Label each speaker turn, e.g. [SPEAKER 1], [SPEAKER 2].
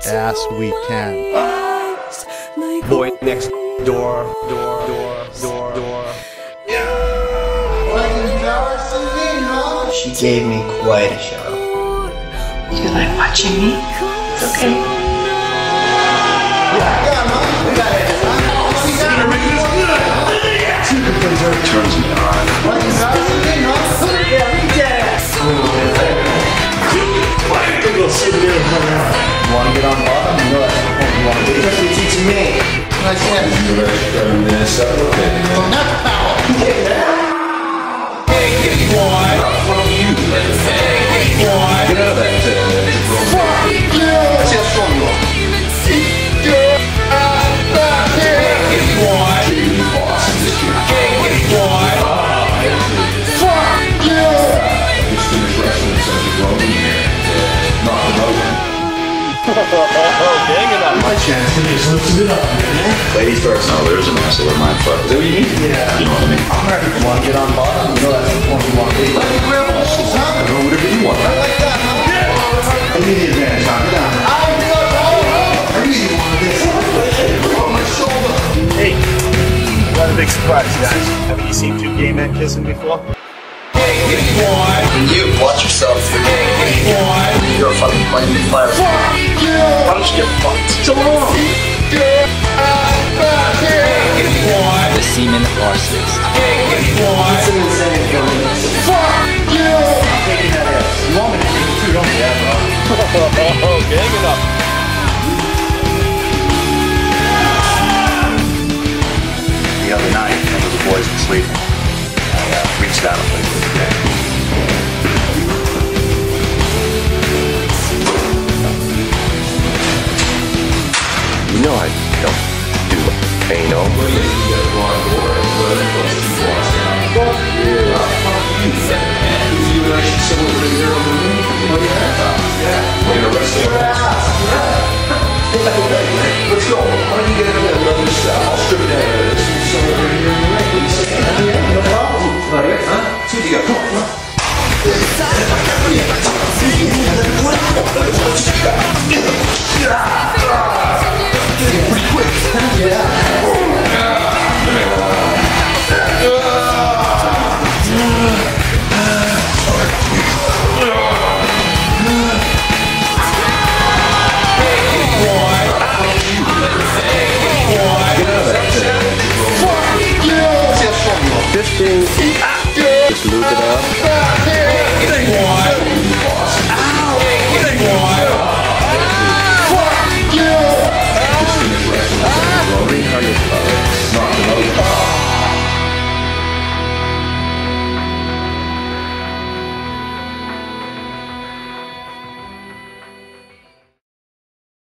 [SPEAKER 1] ass we can.
[SPEAKER 2] Boy next door.
[SPEAKER 3] She gave me quite a show.
[SPEAKER 4] You like watching me? It's okay.
[SPEAKER 5] Turns me on.
[SPEAKER 3] You want to get on bottom? You know that's what you want to do. Because you're teaching me. Nice hands. Not power.
[SPEAKER 2] Hey, boy.
[SPEAKER 5] Get out of that.
[SPEAKER 3] Let's see how strong you are.
[SPEAKER 5] My chance to just loosen it up, man. Ladies first. No, there's an ass over my fuck. Is that what you mean?
[SPEAKER 3] Yeah.
[SPEAKER 5] You know what I mean?
[SPEAKER 3] I'm ready. You want to get on bottom? You know that's what you want to do. Let me grab a hold, huh?
[SPEAKER 5] I don't know, whatever you want.
[SPEAKER 3] I like that, huh? Yeah. I need the advantage, huh? Get down. I really wanted this. On my shoulder.
[SPEAKER 6] Hey, got a big surprise, guys. Haven't you seen two gay men kissing before?
[SPEAKER 3] You, watch yourself. You're a fucking flaming fire. Why don't you get fucked? So long.
[SPEAKER 7] The semen arsonist.
[SPEAKER 3] It's an insane feeling. Fuck you! I'm taking that ass. You want me to take it too, don't you? Yeah, bro.
[SPEAKER 6] Gang it up.
[SPEAKER 5] The other night, when the boys were sleeping, I reached out and played with the game.
[SPEAKER 2] You know I don't do anal.
[SPEAKER 3] Let's go. Why don't you get in there and love yourself? I'll strip down this. Somewhere over here in the ring. What do you say? Yeah, no problem. About it, huh? See what you got. Come on, come on. Pretty quick. Yeah.
[SPEAKER 2] This thing, just lube it up.